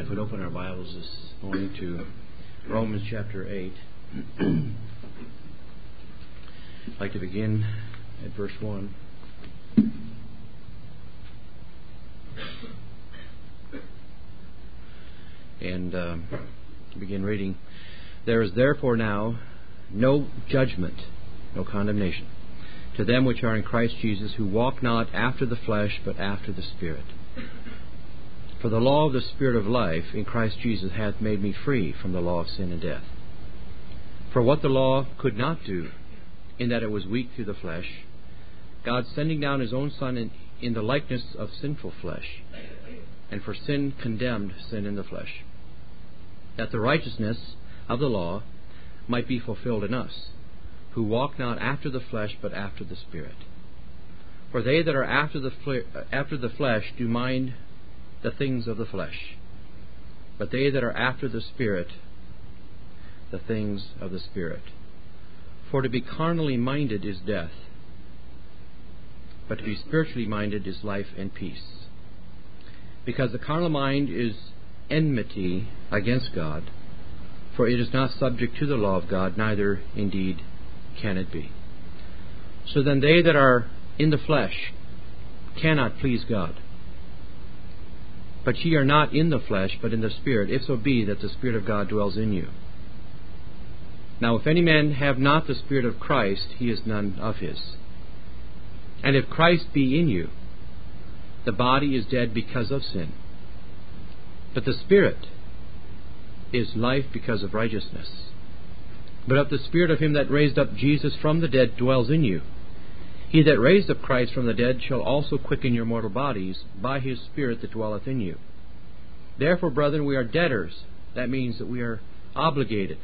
if we'd open our Bibles this morning to Romans chapter 8. I'd like to begin at verse 1. And begin reading. There is therefore now no judgment, no condemnation, to them which are in Christ Jesus, who walk not after the flesh, but after the Spirit. For the law of the Spirit of life in Christ Jesus hath made me free from the law of sin and death. For what the law could not do, in that it was weak through the flesh, God sending down His own Son in the likeness of sinful flesh, and for sin condemned sin in the flesh, that the righteousness of the law might be fulfilled in us, who walk not after the flesh, but after the Spirit. For they that are after the flesh do mind the things of the flesh, but they that are after the Spirit, the things of the Spirit. For to be carnally minded is death, but to be spiritually minded is life and peace. Because the carnal mind is enmity against God, for it is not subject to the law of God, neither indeed can it be. So then they that are in the flesh cannot please God. But ye are not in the flesh, but in the Spirit, if so be that the Spirit of God dwells in you. Now if any man have not the Spirit of Christ, he is none of his. And if Christ be in you, the body is dead because of sin, but the Spirit is life because of righteousness. But if the Spirit of Him that raised up Jesus from the dead dwells in you, He that raised up Christ from the dead shall also quicken your mortal bodies by His Spirit that dwelleth in you. Therefore, brethren, we are debtors. That means that we are obligated.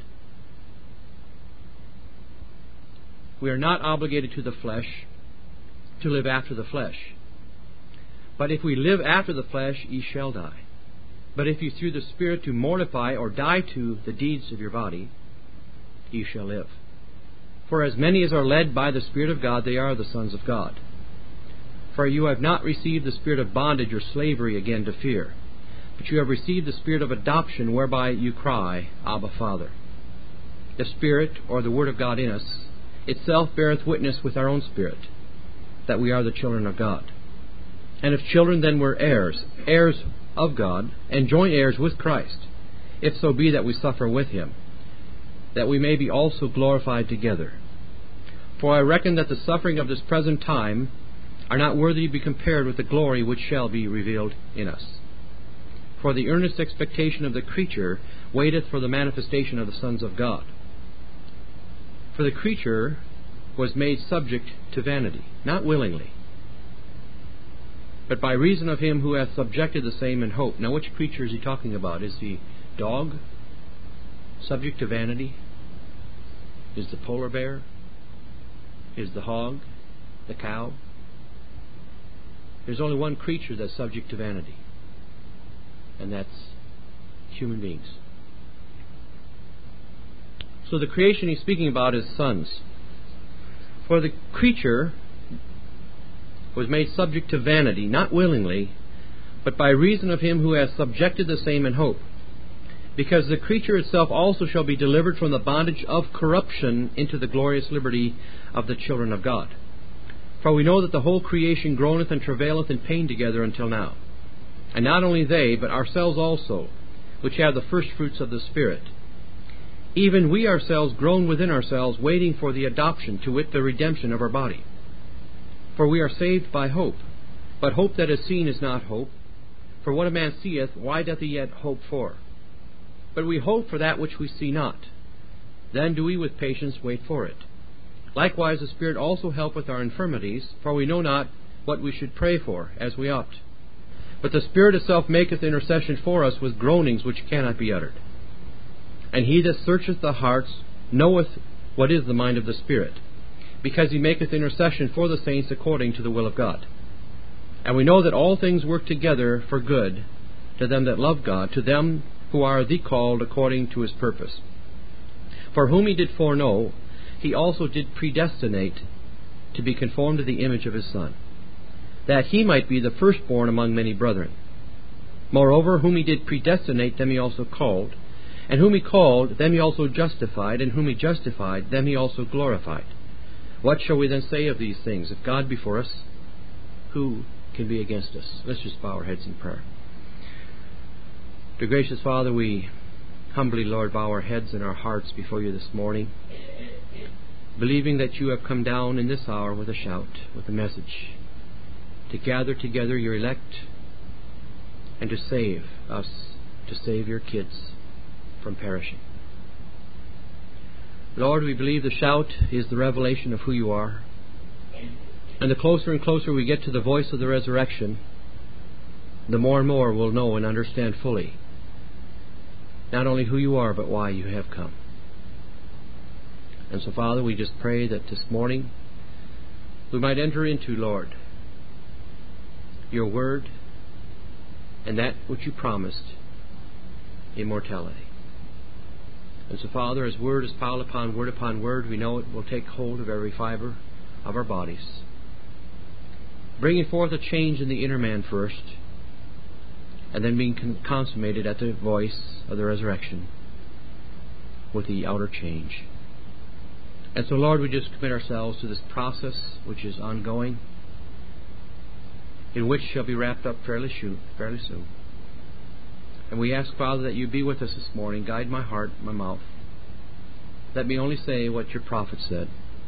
We are not obligated to the flesh to live after the flesh. But if we live after the flesh, ye shall die. But if you through the Spirit do mortify or die to the deeds of your body, ye shall live. For as many as are led by the Spirit of God, they are the sons of God. For you have not received the spirit of bondage or slavery again to fear, but you have received the Spirit of adoption, whereby you cry, Abba, Father. The Spirit, or the Word of God in us, itself beareth witness with our own spirit, that we are the children of God. And if children, then we're heirs, heirs of God, and joint heirs with Christ, if so be that we suffer with Him, that we may be also glorified together. For I reckon that the suffering of this present time are not worthy to be compared with the glory which shall be revealed in us. For the earnest expectation of the creature waiteth for the manifestation of the sons of God. For the creature was made subject to vanity, not willingly, but by reason of Him who hath subjected the same in hope. Now which creature is he talking about? Is the dog subject to vanity? Is the polar bear? Is the hog? The cow? There's only one creature that's subject to vanity, and that's human beings. So the creation he's speaking about is sons. For the creature was made subject to vanity, not willingly, but by reason of Him who hath subjected the same in hope. Because the creature itself also shall be delivered from the bondage of corruption into the glorious liberty of the children of God. For we know that the whole creation groaneth and travaileth in pain together until now. And not only they, but ourselves also, which have the first fruits of the Spirit. Even we ourselves groan within ourselves, waiting for the adoption, to wit, the redemption of our body. For we are saved by hope. But hope that is seen is not hope. For what a man seeth, why doth he yet hope for? But we hope for that which we see not. Then do we with patience wait for it. Likewise the Spirit also helpeth our infirmities, for we know not what we should pray for, as we ought. But the Spirit itself maketh intercession for us with groanings which cannot be uttered. And He that searcheth the hearts knoweth what is the mind of the Spirit, because He maketh intercession for the saints according to the will of God. And we know that all things work together for good to them that love God, to them who are the called according to His purpose. For whom He did foreknow, He also did predestinate to be conformed to the image of His Son, that He might be the firstborn among many brethren. Moreover, whom he did predestinate, them he also called. And whom he called, them he also justified. And whom he justified, them he also glorified. What shall we then say of these things? If God be for us, who can be against us? Let's just bow our heads in prayer. Dear gracious Father, we humbly, Lord, bow our heads and our hearts before you this morning, believing that you have come down in this hour with a shout, with a message, to gather together your elect and to save us, to save your kids from perishing. Lord, we believe the shout is the revelation of who you are. And the closer and closer we get to the voice of the resurrection, the more and more we'll know and understand fully not only who you are, but why you have come. And so, Father, we just pray that this morning we might enter into, Lord, your word and that which you promised, immortality. And so, Father, as word is piled upon word, we know it will take hold of every fiber of our bodies, bringing forth a change in the inner man first, and then being consummated at the voice of the resurrection with the outer change. And so, Lord, we just commit ourselves to this process which is ongoing, in which shall be wrapped up fairly soon. And we ask, Father, that you be with us this morning. Guide my heart, my mouth. Let me only say what your prophet said.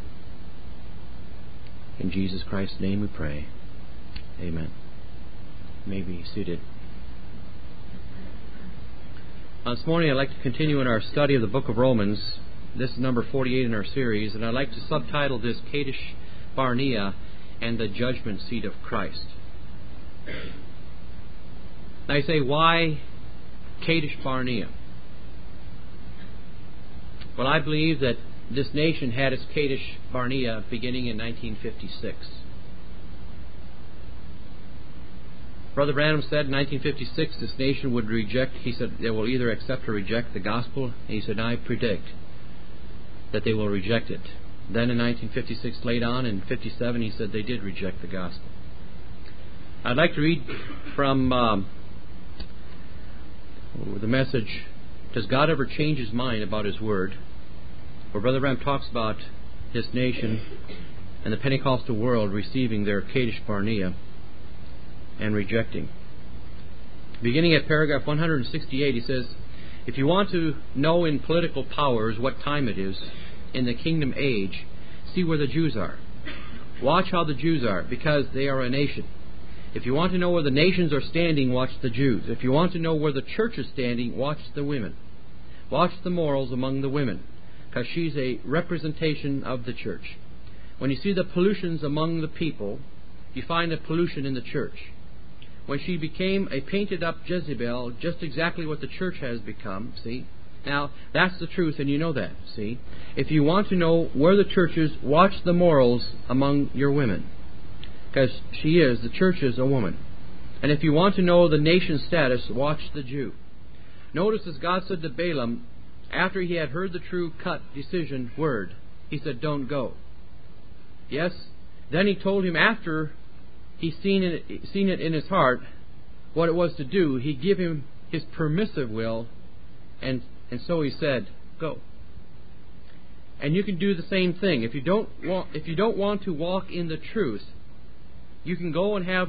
In Jesus Christ's name we pray. Amen. You may be seated. This morning I'd like to continue in our study of the book of Romans. This is number 48 in our series, and I'd like to subtitle this Kadesh Barnea and the Judgment Seat of Christ. Now you say, why Kadesh Barnea? Well, I believe that this nation had its Kadesh Barnea beginning in 1956. Brother Branham said in 1956 this nation would reject, he said they will either accept or reject the gospel. And he said, I predict that they will reject it. Then in 1956, later on in 57, he said they did reject the gospel. I'd like to read from the message, Does God Ever Change His Mind About His Word? Where Brother Branham talks about this nation and the Pentecostal world receiving their Kadesh Barnea and rejecting. Beginning at paragraph 168, he says, if you want to know in political powers what time it is in the kingdom age, see where the Jews are. Watch how the Jews are, because they are a nation. If you want to know where the nations are standing, watch the Jews. If you want to know where the church is standing, watch the women. Watch the morals among the women, because she's a representation of the church. When you see the pollutions among the people, you find a pollution in the church. When she became a painted-up Jezebel, just exactly what the church has become, see? Now, that's the truth, and you know that, see? If you want to know where the church is, watch the morals among your women. Because the church is a woman. And if you want to know the nation's status, watch the Jew. Notice as God said to Balaam, after he had heard the true cut decision word, he said, don't go. Yes? Then he told him after he's seen it in his heart what it was to do, he gave him his permissive will, and so he said, go. And you can do the same thing. If you don't want to walk in the truth, you can go and have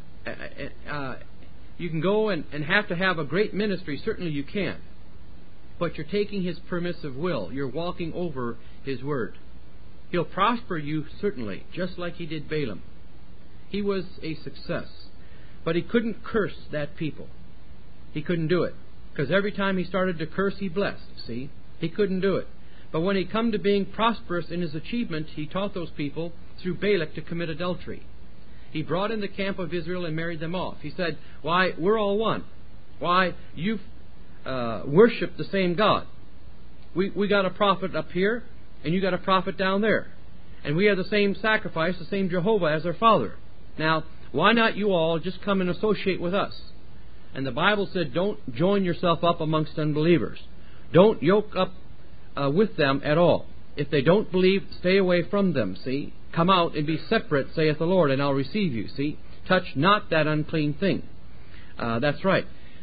have to have a great ministry. Certainly you can, but you're taking his permissive will. You're walking over his word. He'll prosper you certainly, just like he did Balaam. He was a success. But he couldn't curse that people. He couldn't do it. Because every time he started to curse, he blessed. See? He couldn't do it. But when he come to being prosperous in his achievement, he taught those people through Balak to commit adultery. He brought in the camp of Israel and married them off. He said, why, we're all one. Why, you worship the same God. We got a prophet up here, and you got a prophet down there. And we have the same sacrifice, the same Jehovah as our Father. Now, why not you all just come and associate with us? And the Bible said, don't join yourself up amongst unbelievers. Don't yoke up with them at all. If they don't believe, stay away from them, see? Come out and be separate, saith the Lord, and I'll receive you, see? Touch not that unclean thing. That's right.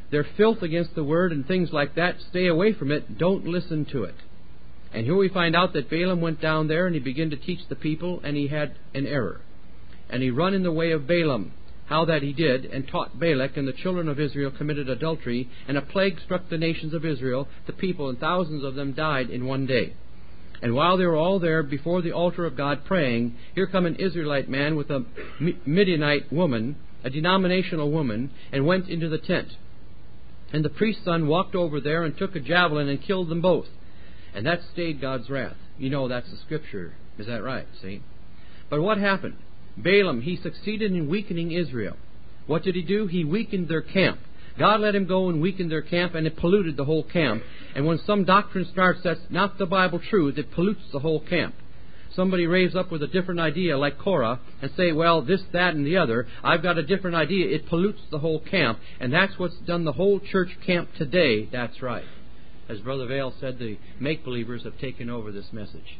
their filth against the Word and things like that, stay away from it. Don't listen to it. And here we find out that Balaam went down there and he began to teach the people, and he had an error. And he run in the way of Balaam, how that he did, and taught Balak, and the children of Israel committed adultery, and a plague struck the nations of Israel, the people, and thousands of them died in one day. And while they were all there before the altar of God praying, here come an Israelite man with a Midianite woman, a denominational woman, and went into the tent. And the priest's son walked over there and took a javelin and killed them both. And that stayed God's wrath. You know that's the Scripture. Is that right? See? But what happened? Balaam, he succeeded in weakening Israel. What did he do? He weakened their camp. God let him go and weaken their camp, and it polluted the whole camp. And when some doctrine starts that's not the Bible truth, it pollutes the whole camp. Somebody raised up with a different idea, like Korah, and say, well, this, that, and the other. I've got a different idea. It pollutes the whole camp. And that's what's done the whole church camp today. That's right. As Brother Vail said, the make-believers have taken over this message.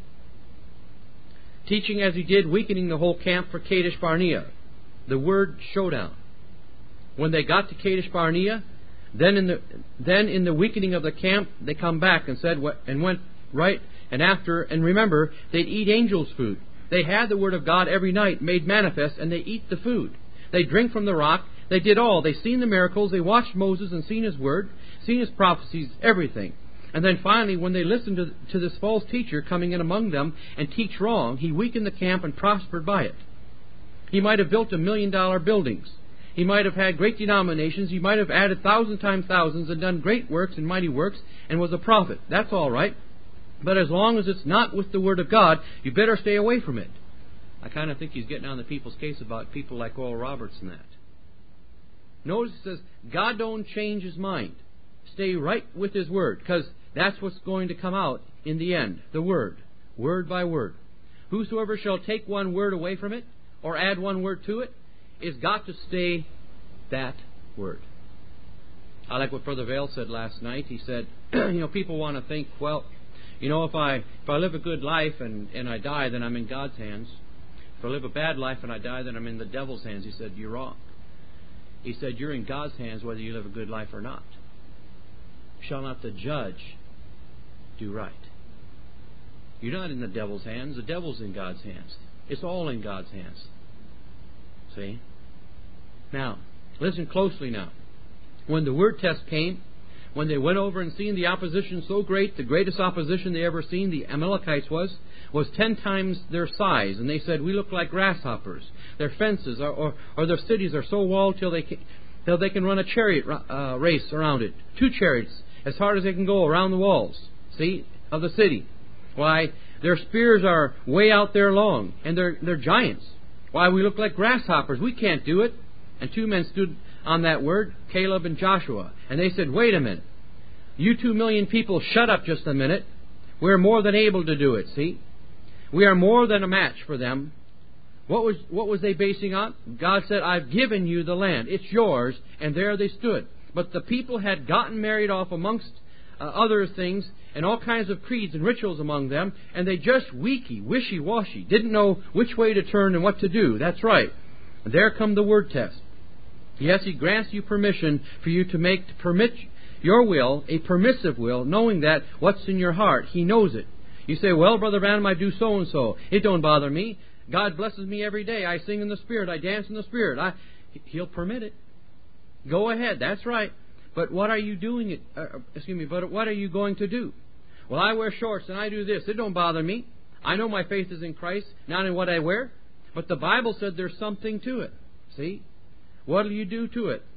Teaching as he did, weakening the whole camp for Kadesh Barnea, the word showdown. When they got to Kadesh Barnea, then in the weakening of the camp, they come back and said, and went right and after, and remember, they'd eat angels' food. They had the Word of God every night made manifest, and they eat the food. They drink from the rock. They did all. They seen the miracles. They watched Moses and seen his word, seen his prophecies, everything. And then finally, when they listened to this false teacher coming in among them and teach wrong, he weakened the camp and prospered by it. He might have built $1 million buildings. He might have had great denominations. He might have added 1,000 times thousands and done great works and mighty works and was a prophet. That's all right. But as long as it's not with the Word of God, you better stay away from it. I kind of think he's getting on the people's case about people like Oral Roberts and that. Notice it says, God don't change His mind. Stay right with His Word, because that's what's going to come out in the end. The Word. Word by word. Whosoever shall take one word away from it, or add one word to it, is got to stay that word. I like what Brother Vail said last night. He said, people want to think, well, if I live a good life and I die, then I'm in God's hands. If I live a bad life and I die, then I'm in the devil's hands. He said, you're wrong. He said, you're in God's hands whether you live a good life or not. Shall not the judge do right? You're not in the devil's hands. The devil's in God's hands. It's all in God's hands. See? Now, listen closely now. When the word test came, when they went over and seen the opposition so great, the greatest opposition they ever seen, the Amalekites was 10 times their size. And they said, we look like grasshoppers. Their fences or their cities are so walled till they can run a chariot race around it. 2 chariots as hard as they can go around the walls, see, of the city. Why, their spears are way out there long, and they're giants. Why, we look like grasshoppers. We can't do it. And 2 men stood on that word, Caleb and Joshua. And they said, wait a minute. You 2 million people, shut up just a minute. We're more than able to do it, see? We are more than a match for them. What was they basing on? God said, I've given you the land. It's yours. And there they stood. But the people had gotten married off amongst other things, and all kinds of creeds and rituals among them, and they just wishy-washy, didn't know which way to turn and what to do. That's right. And there come the word test. Yes, He grants you permission for you to permit your will, a permissive will, knowing that what's in your heart, He knows it. You say, well, Brother Branham, I do so-and-so. It don't bother me. God blesses me every day. I sing in the Spirit. I dance in the Spirit. He'll permit it. Go ahead. That's right. But what are you doing? But what are you going to do? Well, I wear shorts and I do this. It don't bother me. I know my faith is in Christ, not in what I wear. But the Bible said there's something to it. See? What will you do to it?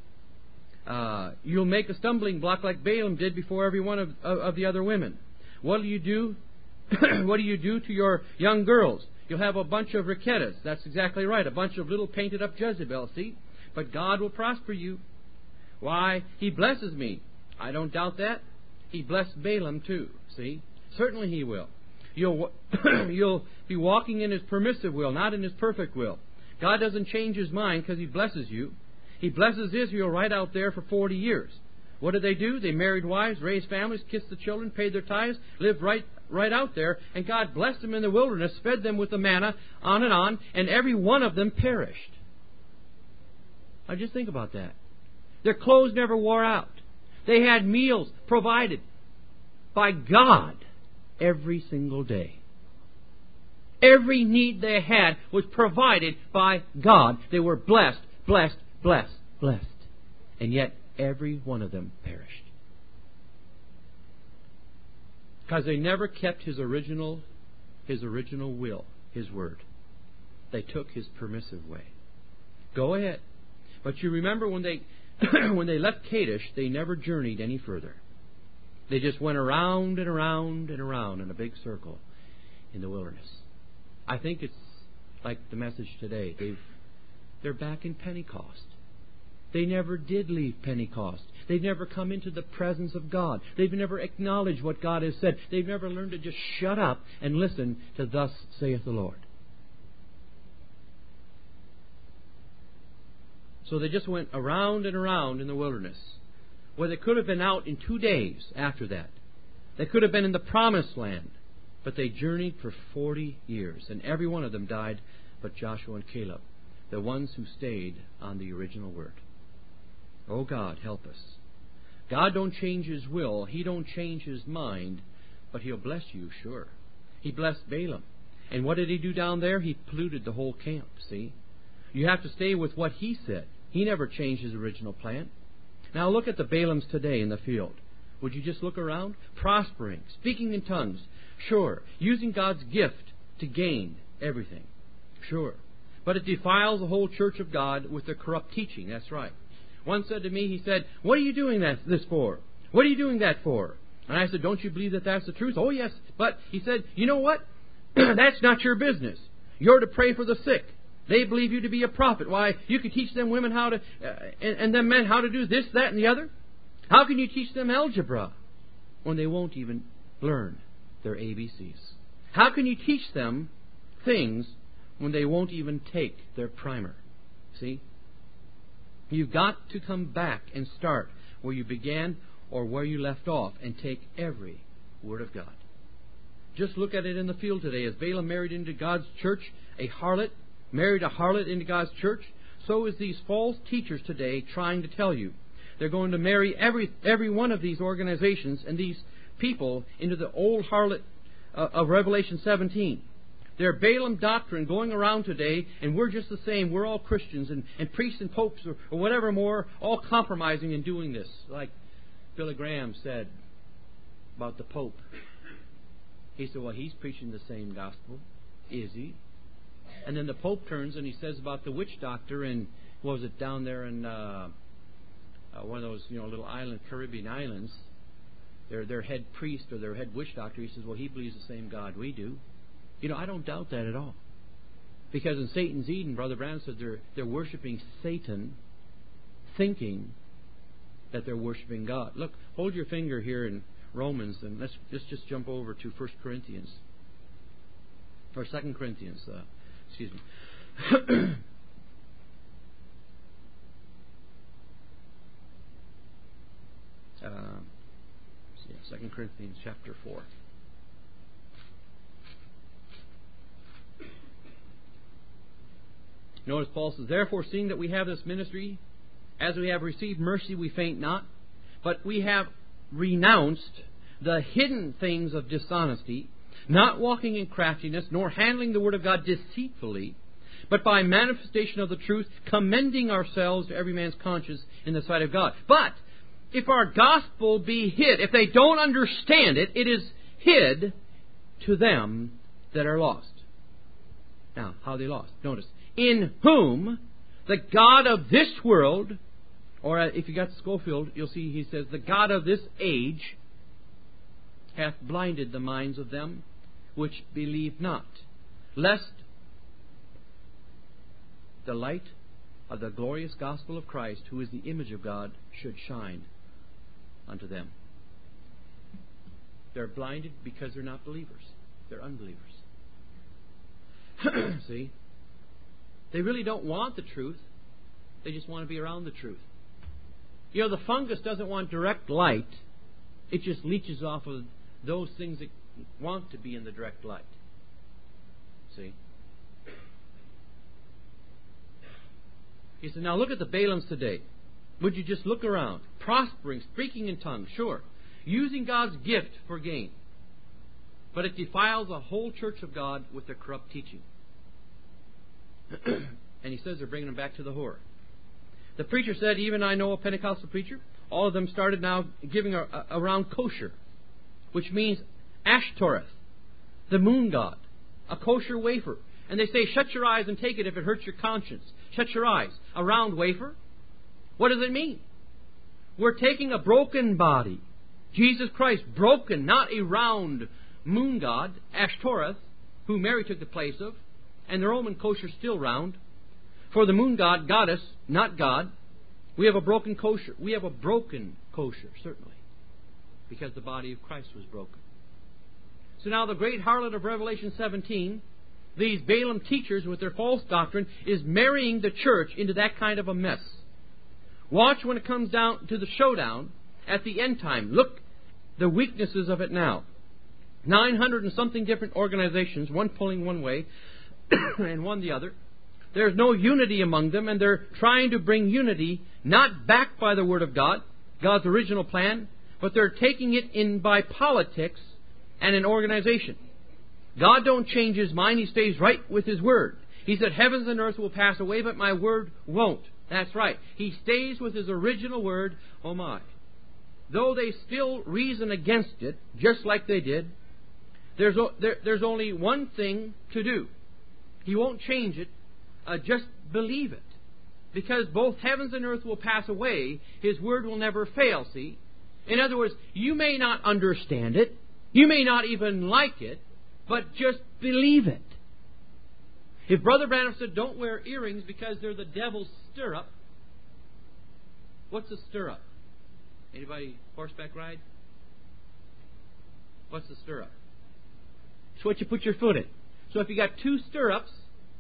You'll make a stumbling block like Balaam did before every one of the other women. What do you do? What do you do to your young girls? You'll have a bunch of Riquettas. That's exactly right. A bunch of little painted up Jezebels. See? But God will prosper you. Why? He blesses me. I don't doubt that. He blessed Balaam too. See? Certainly He will. You'll be walking in His permissive will, not in His perfect will. God doesn't change His mind because He blesses you. He blesses Israel right out there for 40 years. What did they do? They married wives, raised families, kissed the children, paid their tithes, lived right out there, and God blessed them in the wilderness, fed them with the manna, on, and every one of them perished. Now just think about that. Their clothes never wore out. They had meals provided by God every single day. Every need they had was provided by God. They were blessed, blessed, blessed, blessed. And yet every one of them perished. Because they never kept His original will, His word. They took His permissive way. Go ahead. But you remember when they when they left Kadesh, they never journeyed any further. They just went around and around and around in a big circle in the wilderness. I think it's like the message today. They're back in Pentecost. They never did leave Pentecost. They've never come into the presence of God. They've never acknowledged what God has said. They've never learned to just shut up and listen to "Thus saith the Lord." So they just went around and around in the wilderness, where they could have been out in 2 days after that. They could have been in the Promised Land, but they journeyed for 40 years, and every one of them died but Joshua and Caleb, the ones who stayed on the original word. Oh God, help us. God don't change His will. He don't change His mind, but He'll bless you, sure. He blessed Balaam. And what did he do down there? He polluted the whole camp, see? You have to stay with what he said. He never changed his original plan. Now look at the Balaams today in the field. Would you just look around? Prospering, speaking in tongues, sure. Using God's gift to gain everything, sure. But it defiles the whole church of God with their corrupt teaching, that's right. One said to me, he said, "What are you doing this for? What are you doing that for?" And I said, "Don't you believe that that's the truth?" "Oh, yes." But he said, "You know what? That's not your business. You're to pray for the sick. They believe you to be a prophet. Why, you can teach them women how to, and them men how to do this, that, and the other. How can you teach them algebra when they won't even learn their ABCs? How can you teach them things when they won't even take their primer?" See? You've got to come back and start where you began or where you left off and take every word of God. Just look at it in the field today. As Balaam married into God's church, a harlot married a harlot into God's church, so is these false teachers today trying to tell you. They're going to marry every one of these organizations and these people into the old harlot of Revelation 17. Their Balaam doctrine going around today, and we're just the same. We're all Christians and priests and popes or whatever more, all compromising and doing this. Like Billy Graham said about the Pope. He said, "Well, he's preaching the same gospel." Is he? And then the Pope turns and he says about the witch doctor in, what was it, down there in one of those little island, Caribbean islands, their head priest or their head witch doctor, he says, "Well, he believes the same God we do." I don't doubt that at all. Because in Satan's Eden, Brother Branham said they're worshiping Satan, thinking that they're worshiping God. Look, hold your finger here in Romans, and let's just jump over to 1 Corinthians. Or 2 Corinthians, excuse me. 2 Corinthians chapter 4. Notice Paul says, "Therefore, seeing that we have this ministry, as we have received mercy, we faint not, but we have renounced the hidden things of dishonesty, not walking in craftiness, nor handling the word of God deceitfully, but by manifestation of the truth, commending ourselves to every man's conscience in the sight of God." But if our gospel be hid, if they don't understand it, it is hid to them that are lost. Now, how are they lost? Notice, "In whom the God of this world," or if you got Schofield, you'll see he says, "the God of this age hath blinded the minds of them which believe not, lest the light of the glorious gospel of Christ, who is the image of God, should shine unto them." They're blinded because they're not believers. They're unbelievers. See? They really don't want the truth. They just want to be around the truth. The fungus doesn't want direct light. It just leeches off of those things that want to be in the direct light. See? He said, now look at the Balaams today. Would you just look around? Prospering, speaking in tongues, sure. Using God's gift for gain. But it defiles the whole church of God with their corrupt teaching. And he says they're bringing them back to the whore. The preacher said, even I know a Pentecostal preacher, all of them started now giving around kosher, which means Ashtoreth, the moon god, a kosher wafer. And they say, shut your eyes and take it if it hurts your conscience. Shut your eyes. A round wafer? What does it mean? We're taking a broken body, Jesus Christ, broken, not a round moon god, Ashtoreth, who Mary took the place of, and the Roman kosher still round. For the moon god, goddess, not God, we have a broken kosher. We have a broken kosher, certainly, because the body of Christ was broken. So now the great harlot of Revelation 17, these Balaam teachers with their false doctrine, is marrying the church into that kind of a mess. Watch when it comes down to the showdown at the end time. Look the weaknesses of it now. 900 and something different organizations, one pulling one way and one the other. There's no unity among them, and they're trying to bring unity, not backed by the Word of God, God's original plan, but they're taking it in by politics and an organization. God don't change His mind. He stays right with His Word. He said, heavens and earth will pass away, but my Word won't. That's right. He stays with His original Word, oh my. Though they still reason against it, just like they did, there's only one thing to do. He won't change it. Just believe it. Because both heavens and earth will pass away, His Word will never fail, see? In other words, you may not understand it, you may not even like it, but just believe it. If Brother Branham said, don't wear earrings because they're the devil's stirrup, what's a stirrup? Anybody horseback ride? What's the stirrup? It's what you put your foot in. So if you got two stirrups,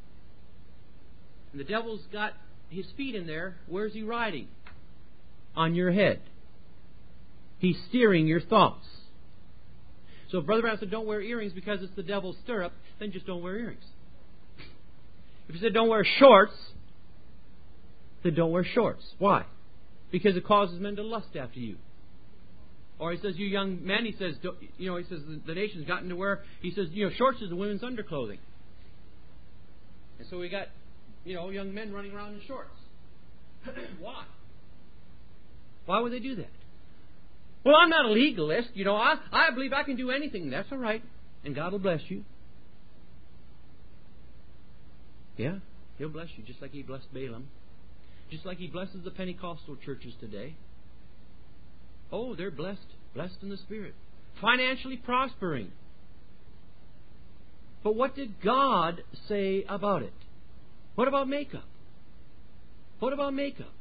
and the devil's got his feet in there, where's he riding? On your head. He's steering your thoughts. So if Brother Brown said, don't wear earrings because it's the devil's stirrup, then just don't wear earrings. If he said, don't wear shorts, then don't wear shorts. Why? Because it causes men to lust after you. Or he says, you young men, he says, the nation's gotten to where, he says, shorts is the women's underclothing. And so we got, young men running around in shorts. Why? Why would they do that? Well, I'm not a legalist. I believe I can do anything. That's all right. And God will bless you. Yeah, He'll bless you just like He blessed Balaam. Just like He blesses the Pentecostal churches today. Oh, they're blessed. Blessed in the Spirit. Financially prospering. But what did God say about it? What about makeup? What about makeup?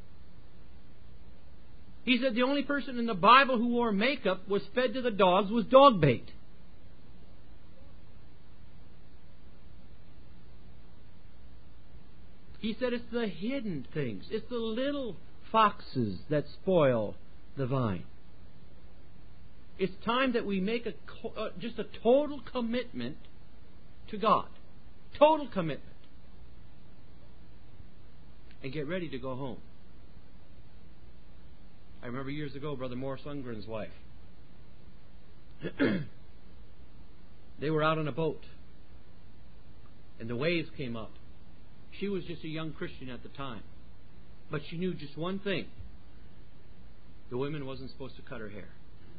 He said the only person in the Bible who wore makeup was fed to the dogs was dog bait. He said it's the hidden things. It's the little foxes that spoil the vine. It's time that we make just a total commitment to God. Total commitment. And get ready to go home. I remember years ago, Brother Morris Lundgren's wife. They were out on a boat. And the waves came up. She was just a young Christian at the time. But she knew just one thing. The woman wasn't supposed to cut her hair.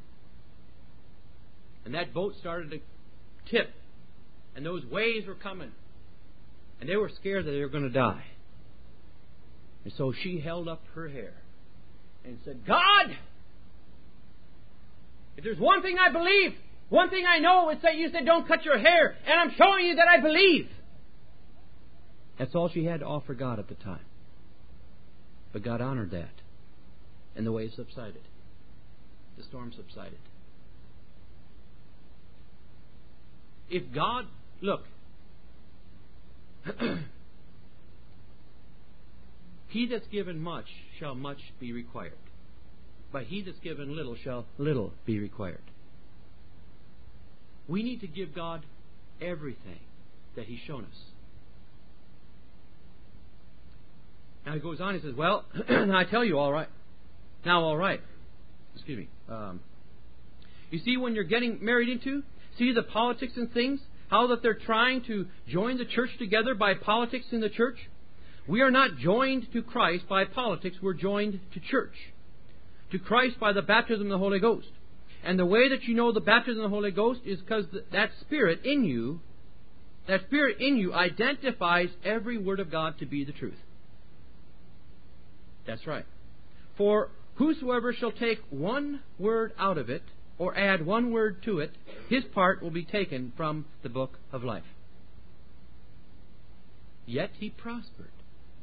And that boat started to tip. And those waves were coming. And they were scared that they were going to die. And so she held up her hair and said, God, if there's one thing I believe, one thing I know, it's that you said don't cut your hair. And I'm showing you that I believe. That's all she had to offer God at the time. But God honored that. And the waves subsided. The storm subsided. If God, look, he that's given much shall much be required. But he that's given little shall little be required. We need to give God everything that He's shown us. Now he goes on, he says, well, I tell you, all right, Now, all right. Excuse me. You see, when you're getting married into, see the politics and things, how that they're trying to join the church together by politics in the church? We are not joined to Christ by politics. We're joined to church. To Christ by the baptism of the Holy Ghost. And the way that you know the baptism of the Holy Ghost is because that Spirit in you identifies every word of God to be the truth. That's right. For whosoever shall take one word out of it, or add one word to it, his part will be taken from the book of life. Yet he prospered.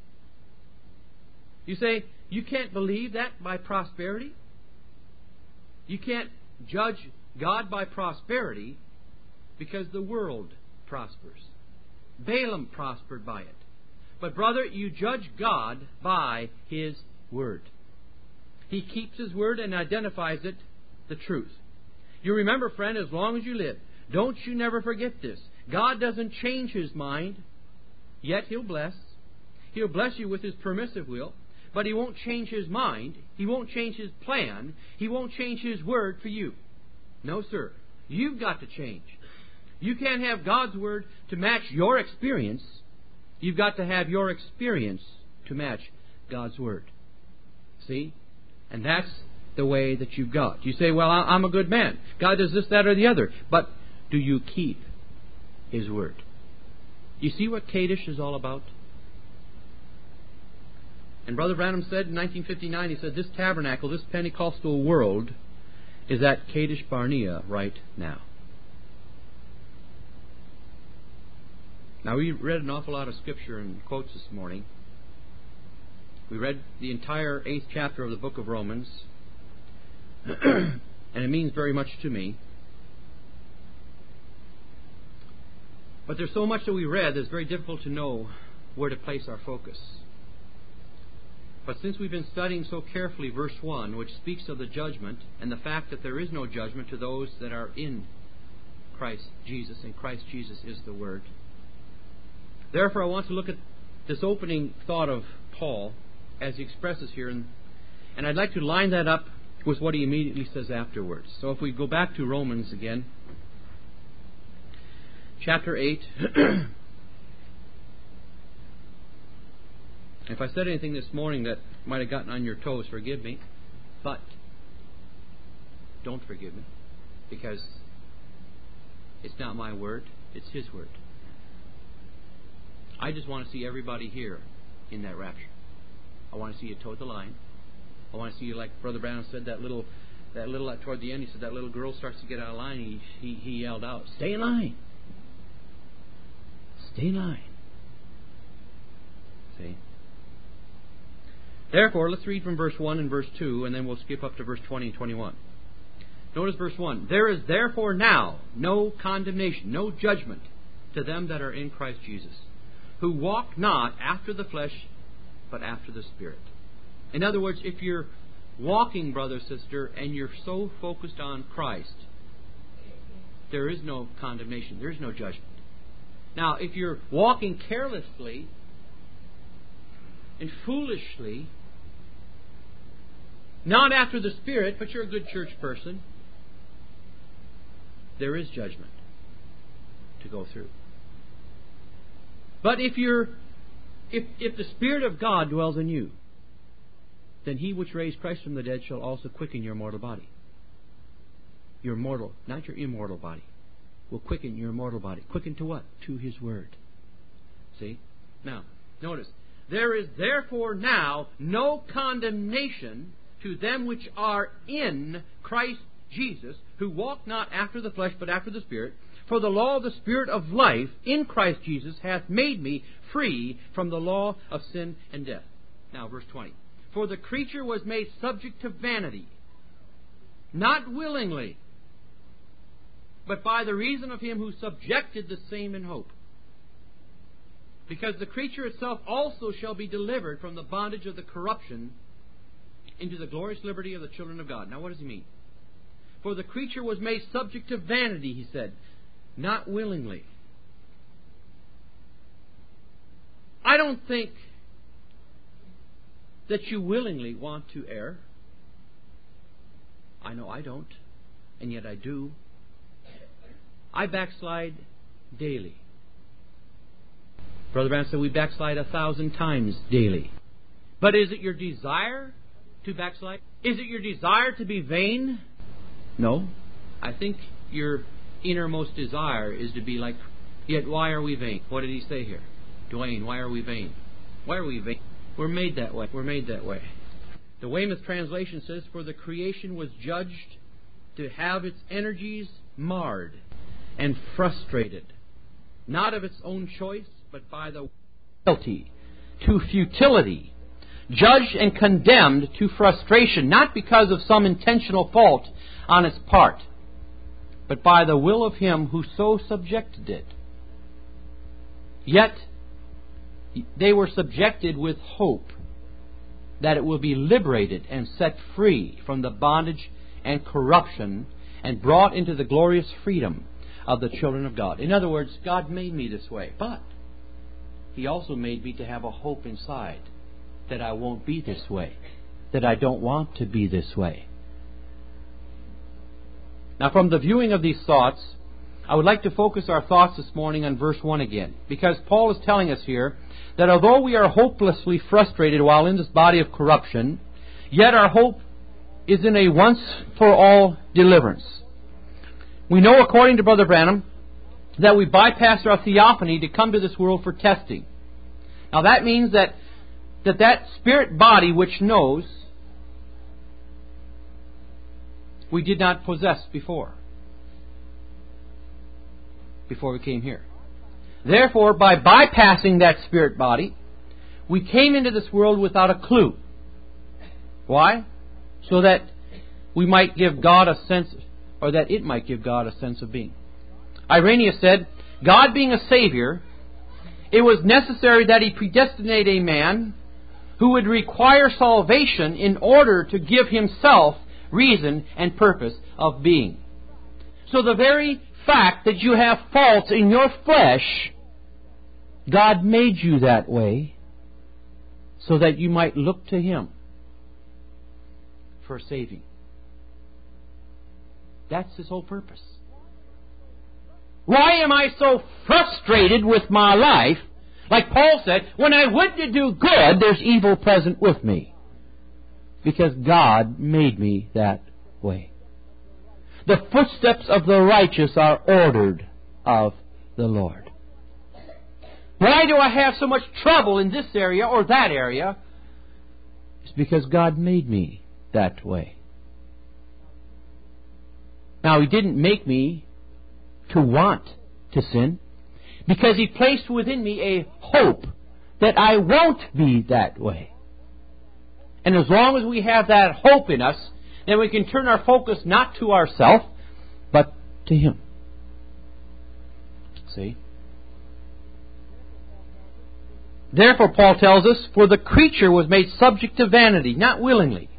You say, you can't believe that by prosperity? You can't judge God by prosperity because the world prospers. Balaam prospered by it. But brother, you judge God by His Word. He keeps His Word and identifies it the truth. You remember, friend, as long as you live, don't you never forget this. God doesn't change His mind, yet He'll bless. He'll bless you with His permissive will, but He won't change His mind. He won't change His plan. He won't change His Word for you. No, sir. You've got to change. You can't have God's Word to match your experience. You've got to have your experience to match God's Word. See? And that's the way that you've got. You say, well, I'm a good man. God does this, that, or the other. But do you keep His Word? You see what Kadesh is all about? And Brother Branham said in 1959, he said, this tabernacle, this Pentecostal world, is at Kadesh Barnea right now. Now, we read an awful lot of Scripture and quotes this morning. We read the entire 8th chapter of the book of Romans. And it means very much to me. But there's so much that we read that it's very difficult to know where to place our focus. But since we've been studying so carefully verse 1, which speaks of the judgment and the fact that there is no judgment to those that are in Christ Jesus, and Christ Jesus is the Word. Therefore, I want to look at this opening thought of Paul as he expresses here, and I'd like to line that up with what he immediately says afterwards. So if we go back to Romans again, chapter 8. If I said anything this morning that might have gotten on your toes, forgive me. But don't forgive me, because it's not my word, it's His Word. I just want to see everybody here in that rapture. I want to see you toe the line. I want to see you, like Brother Brown said, that little toward the end, he said that little girl starts to get out of line. He yelled out, "Stay in line! Stay in line!" See? Therefore, let's read from verse 1 and verse 2, and then we'll skip up to verse 20 and 21. Notice verse 1. There is therefore now no condemnation, no judgment to them that are in Christ Jesus, who walk not after the flesh, but after the Spirit. In other words, if you're walking, brother, sister, and you're so focused on Christ, there is no condemnation. There is no judgment. Now, if you're walking carelessly and foolishly, not after the Spirit, but you're a good church person, there is judgment to go through. But if the Spirit of God dwells in you, then He which raised Christ from the dead shall also quicken your mortal body. Your mortal, not your immortal body, will quicken your mortal body. Quicken to what? To His Word. See? Now, notice, there is therefore now no condemnation to them which are in Christ Jesus, who walk not after the flesh, but after the Spirit. For the law of the Spirit of life in Christ Jesus hath made me free from the law of sin and death. Now, verse 20. For the creature was made subject to vanity, not willingly, but by the reason of Him who subjected the same in hope. Because the creature itself also shall be delivered from the bondage of the corruption into the glorious liberty of the children of God. Now, what does he mean? For the creature was made subject to vanity, he said, not willingly. I don't think that you willingly want to err. I know I don't, and yet I do. I backslide daily. Brother Branham said we backslide 1,000 times daily. But is it your desire to backslide? Is it your desire to be vain? No. I think your innermost desire is to be like, yet why are we vain? What did he say here? Dwayne, why are we vain? Why are we vain? We're made that way. We're made that way. The Weymouth translation says, for the creation was judged to have its energies marred and frustrated, not of its own choice, but by the guilty to futility, judged and condemned to frustration, not because of some intentional fault on its part, but by the will of Him who so subjected it. Yet they were subjected with hope that it will be liberated and set free from the bondage and corruption and brought into the glorious freedom of the children of God. In other words, God made me this way, but He also made me to have a hope inside that I won't be this way, that I don't want to be this way. Now, from the viewing of these thoughts, I would like to focus our thoughts this morning on verse 1 again, because Paul is telling us here that although we are hopelessly frustrated while in this body of corruption, yet our hope is in a once-for-all deliverance. We know, according to Brother Branham, that we bypassed our theophany to come to this world for testing. Now that means that spirit body which knows, we did not possess before we came here. Therefore, by bypassing that spirit body, we came into this world without a clue. Why? So that we might give God a sense, or that it might give God a sense of being. Irenaeus said, God being a Savior, it was necessary that He predestinate a man who would require salvation in order to give Himself reason and purpose of being. So the very fact that you have faults in your flesh, God made you that way so that you might look to Him for saving. That's His whole purpose. Why am I so frustrated with my life? Like Paul said, when I would to do good, there's evil present with me. Because God made me that way. The footsteps of the righteous are ordered of the Lord. Why do I have so much trouble in this area or that area? It's because God made me that way. Now, He didn't make me to want to sin, because He placed within me a hope that I won't be that way. And as long as we have that hope in us, then we can turn our focus not to ourselves, but to Him. See? Therefore, Paul tells us, for the creature was made subject to vanity, not willingly,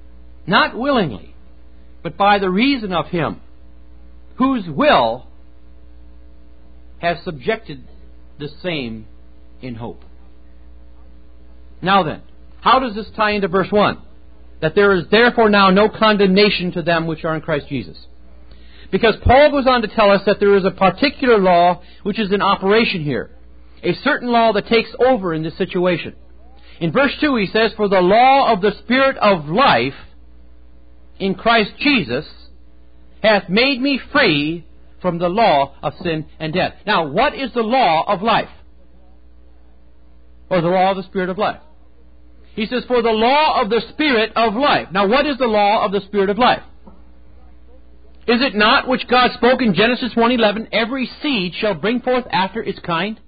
but by the reason of Him whose will has subjected the same in hope. Now then, how does this tie into verse 1? That there is therefore now no condemnation to them which are in Christ Jesus. Because Paul goes on to tell us that there is a particular law which is in operation here. A certain law that takes over in this situation. In verse 2 he says, for the law of the Spirit of life in Christ Jesus hath made me free from the law of sin and death. Now, what is the law of life? Or the law of the Spirit of life? He says, for the law of the Spirit of life. Now, what is the law of the Spirit of life? Is it not which God spoke in Genesis 1:11, every seed shall bring forth after its kind?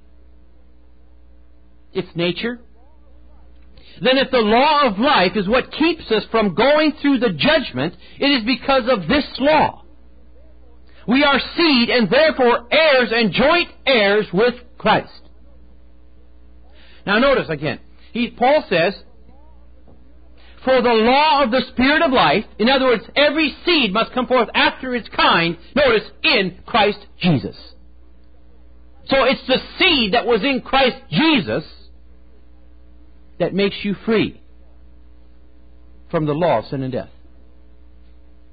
Its nature? Then if the law of life is what keeps us from going through the judgment, it is because of this law. We are seed and therefore heirs and joint heirs with Christ. Now notice again, Paul says, for the law of the Spirit of life, in other words, every seed must come forth after its kind, notice, in Christ Jesus. So it's the seed that was in Christ Jesus that makes you free from the law of sin and death.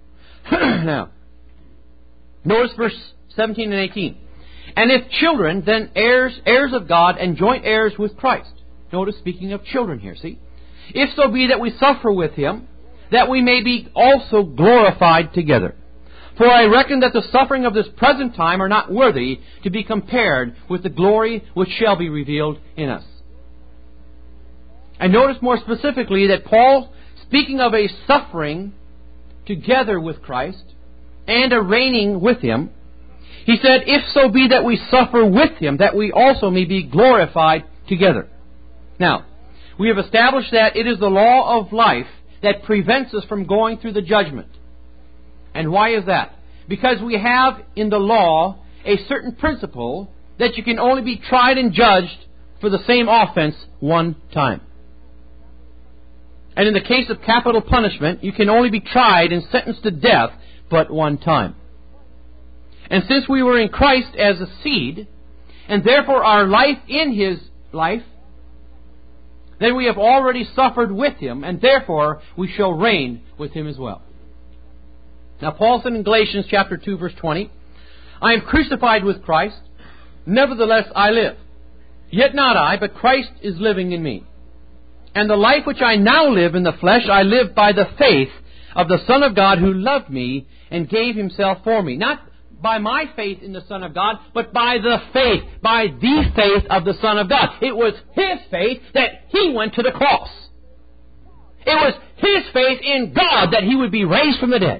Now, notice verse 17 and 18. And if children, then heirs, heirs of God, and joint heirs with Christ. Notice, speaking of children here, see? If so be that we suffer with Him, that we may be also glorified together. For I reckon that the suffering of this present time are not worthy to be compared with the glory which shall be revealed in us. And notice more specifically that Paul, speaking of a suffering together with Christ and a reigning with Him, he said, if so be that we suffer with Him, that we also may be glorified together. Now, we have established that it is the law of life that prevents us from going through the judgment. And why is that? Because we have in the law a certain principle that you can only be tried and judged for the same offense one time. And in the case of capital punishment, you can only be tried and sentenced to death but one time. And since we were in Christ as a seed, and therefore our life in His life, then we have already suffered with Him, and therefore we shall reign with Him as well. Now Paul said in Galatians chapter 2 verse 20, I am crucified with Christ, nevertheless I live. Yet not I, but Christ is living in me. And the life which I now live in the flesh, I live by the faith of the Son of God who loved me and gave Himself for me. Not by my faith in the Son of God, but by the faith of the Son of God. It was His faith that He went to the cross. It was His faith in God that He would be raised from the dead.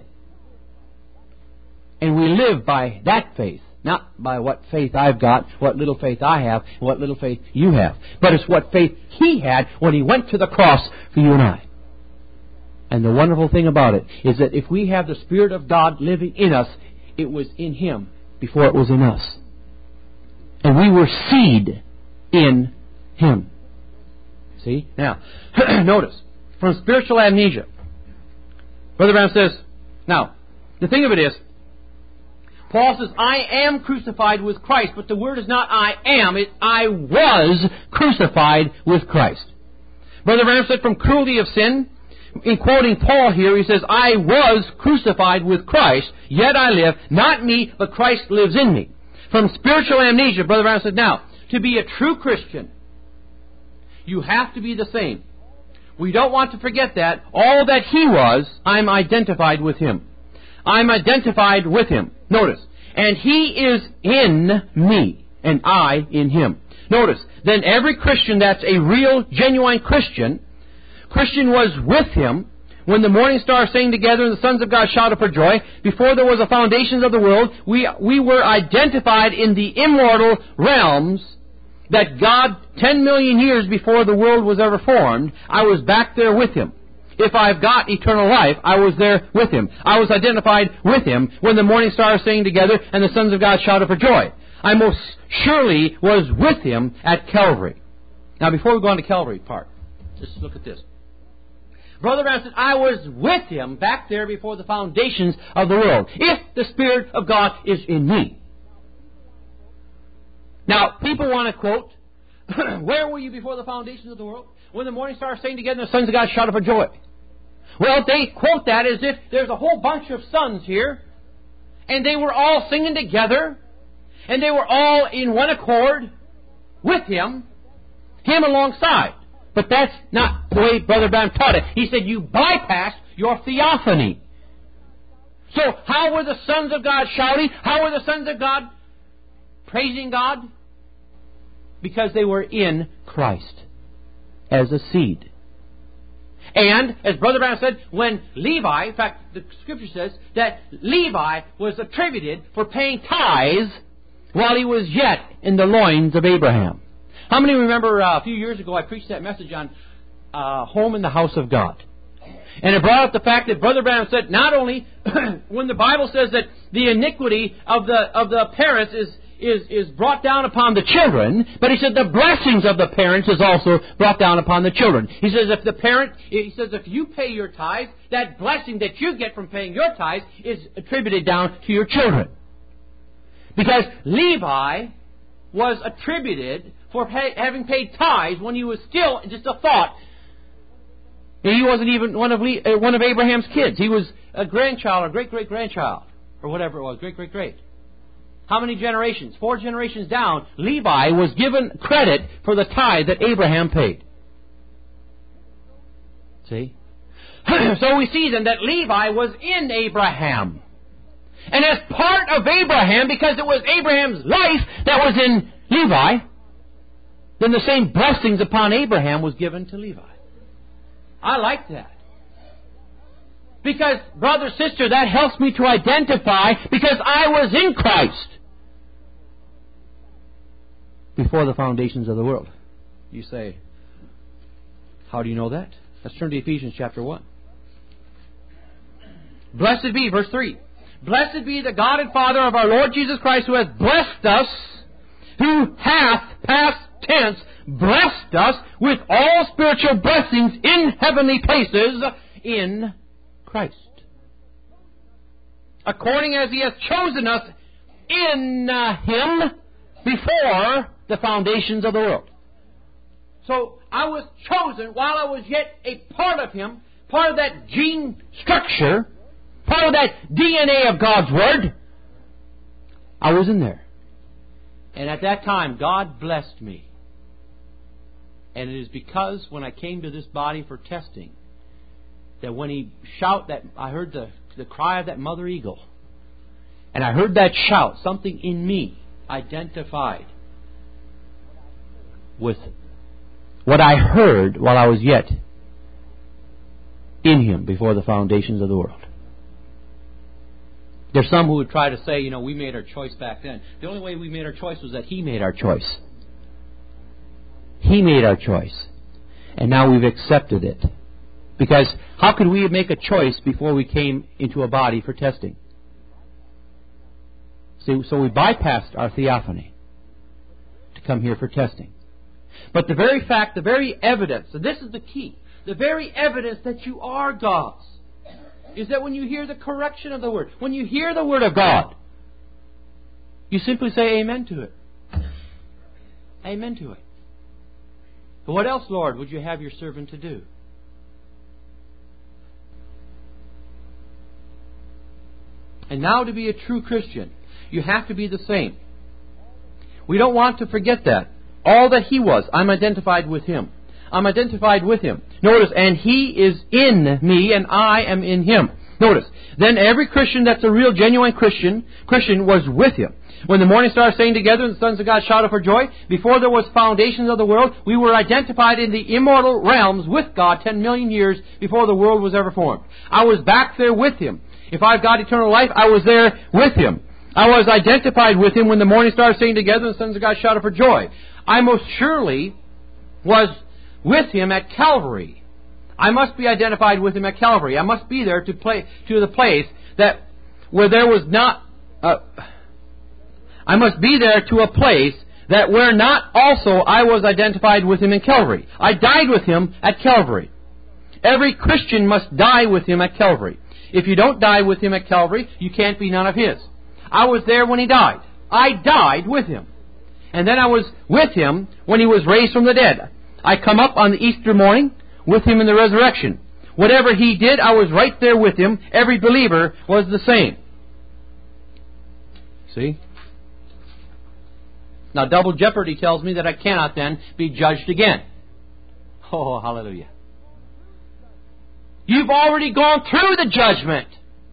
And we live by that faith, not by what faith I've got, what little faith I have, and what little faith you have. But it's what faith He had when He went to the cross for you and I. And the wonderful thing about it is that if we have the Spirit of God living in us, it was in Him before it was in us. And we were seed in Him. See? Now, notice, from spiritual amnesia, Brother Branham says, now, the thing of it is, Paul says, I am crucified with Christ, but the word is not I am, it's I was crucified with Christ. Brother Branham said, from cruelty of sin, in quoting Paul here, he says, I was crucified with Christ, yet I live, not me, but Christ lives in me. From spiritual amnesia, Brother Branham said, now, to be a true Christian, you have to be the same. We don't want to forget that. All that He was, I'm identified with Him. I'm identified with Him. Notice, and He is in me, and I in Him. Notice, then every Christian that's a real, genuine Christian was with Him when the morning stars sang together and the sons of God shouted for joy. Before there was the foundations of the world, we were identified in the immortal realms that God, 10 million years before the world was ever formed, I was back there with Him. If I've got eternal life, I was there with Him. I was identified with Him when the morning stars sang together and the sons of God shouted for joy. I most surely was with Him at Calvary. Now, before we go on to Calvary part, just look at this. Brother Branham said, I was with Him back there before the foundations of the world. If the Spirit of God is in me. Now, people want to quote, where were you before the foundations of the world? When the morning stars sang together and the sons of God shouted for joy. Well, they quote that as if there's a whole bunch of sons here, and they were all singing together, and they were all in one accord with Him alongside. But that's not the way Brother Branham taught it. He said you bypassed your theophany. So how were the sons of God shouting? How were the sons of God praising God? Because they were in Christ as a seed. And, as Brother Branham said, when Levi, in fact, the Scripture says that Levi was attributed for paying tithes while he was yet in the loins of Abraham. How many remember a few years ago I preached that message on home in the house of God? And it brought up the fact that Brother Branham said not only when the Bible says that the iniquity of the parents is brought down upon the children, but he said the blessings of the parents is also brought down upon the children. He says if you pay your tithes, that blessing that you get from paying your tithes is attributed down to your children. Because Levi was attributed for having paid tithes when he was still just a thought He wasn't even one of Abraham's kids. He was a grandchild or great-great-grandchild, or whatever it was, great-great-great. How many generations? 4 generations down, Levi was given credit for the tithe that Abraham paid. See? So we see then that Levi was in Abraham. And as part of Abraham, because it was Abraham's life that was in Levi, then the same blessings upon Abraham was given to Levi. I like that. Because, brother, sister, that helps me to identify because I was in Christ before the foundations of the world. You say, how do you know that? Let's turn to Ephesians chapter 1. Blessed be, verse 3. Blessed be the God and Father of our Lord Jesus Christ, who hath blessed us, who hath, past tense, blessed us with all spiritual blessings in heavenly places in Christ. According as He hath chosen us in Him before the foundations of the world. So I was chosen while I was yet a part of Him, part of that gene structure, part of that DNA of God's Word. I was in there. And at that time, God blessed me. And it is because when I came to this body for testing, that when He shout that, I heard the cry of that mother eagle. And I heard that shout, something in me identified with what I heard while I was yet in Him before the foundations of the world. There's some who would try to say, we made our choice back then. The only way we made our choice was that He made our choice. He made our choice. And now we've accepted it. Because how could we make a choice before we came into a body for testing? See, so we bypassed our theophany to come here for testing. But the very fact, the very evidence, and this is the key, the very evidence that you are God's, is that when you hear the correction of the Word, when you hear the Word of God, you simply say amen to it. Amen to it. But what else, Lord, would you have your servant to do? And now to be a true Christian, you have to be the same. We don't want to forget that. All that He was, I'm identified with Him. I'm identified with Him. Notice, and He is in me and I am in Him. Notice, then every Christian that's a real, genuine Christian was with Him. When the morning stars sang together and the sons of God shouted for joy, before there was foundations of the world, we were identified in the immortal realms with God 10 million years before the world was ever formed. I was back there with Him. If I've got eternal life, I was there with Him. I was identified with Him when the morning stars sang together and the sons of God shouted for joy. I most surely was with Him at Calvary. I must be identified with Him at Calvary. I must be there to the place that where there was not. I must be there to a place that where not also I was identified with Him in Calvary. I died with Him at Calvary. Every Christian must die with Him at Calvary. If you don't die with Him at Calvary, you can't be none of His. I was there when He died. I died with Him. And then I was with Him when He was raised from the dead. I come up on the Easter morning with Him in the resurrection. Whatever He did, I was right there with Him. Every believer was the same. See? Now, double jeopardy tells me that I cannot then be judged again. Oh, hallelujah. You've already gone through the judgment.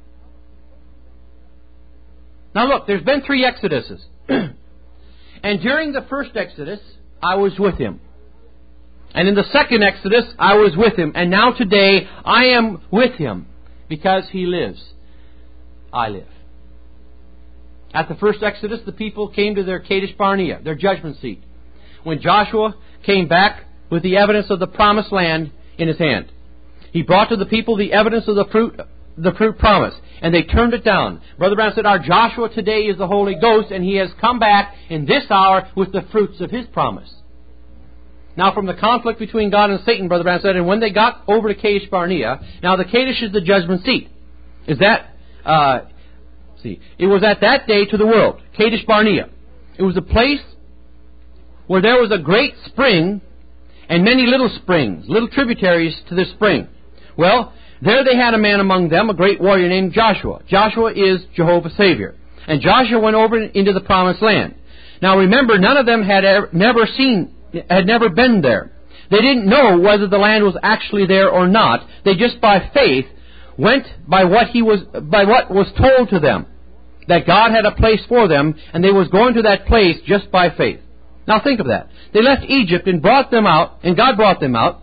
Now look, there's been 3 Exoduses. And during the first Exodus, I was with Him. And in the second Exodus, I was with Him. And now today, I am with Him. Because He lives, I live. At the first Exodus, the people came to their Kadesh Barnea, their judgment seat, when Joshua came back with the evidence of the promised land in his hand. He brought to the people the evidence of the fruit promise, and they turned it down. Brother Branham said, our Joshua today is the Holy Ghost, and he has come back in this hour with the fruits of his promise. Now, from the conflict between God and Satan, Brother Branham said, and when they got over to Kadesh Barnea, now the Kadesh is the judgment seat. Is that... It was at that day to the world, Kadesh Barnea. It was a place where there was a great spring and many little springs, little tributaries to this spring. Well, there they had a man among them, a great warrior named Joshua. Joshua is Jehovah's Savior. And Joshua went over into the promised land. Now remember, none of them had never been there. They didn't know whether the land was actually there or not. They just by faith went by what was told to them, that God had a place for them, and they was going to that place just by faith. Now think of that. They left Egypt and brought them out, and God brought them out.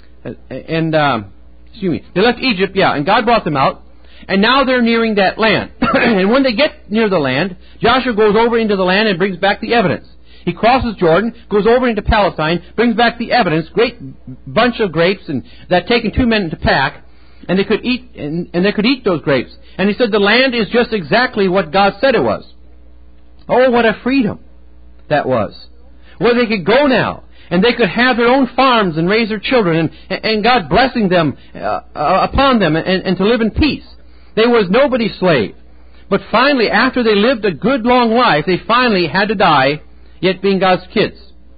They left Egypt, and God brought them out, and now they're nearing that land. And when they get near the land, Joshua goes over into the land and brings back the evidence. He crosses Jordan, goes over into Palestine, brings back the evidence, great bunch of grapes, and that taken 2 men to pack, and they could eat, and they could eat those grapes. And he said the land is just exactly what God said it was. Oh, what a freedom that was. Where they could go now, and they could have their own farms and raise their children, and God blessing them upon them, and to live in peace. They was nobody's slave. But finally, after they lived a good long life, they finally had to die, yet being God's kids.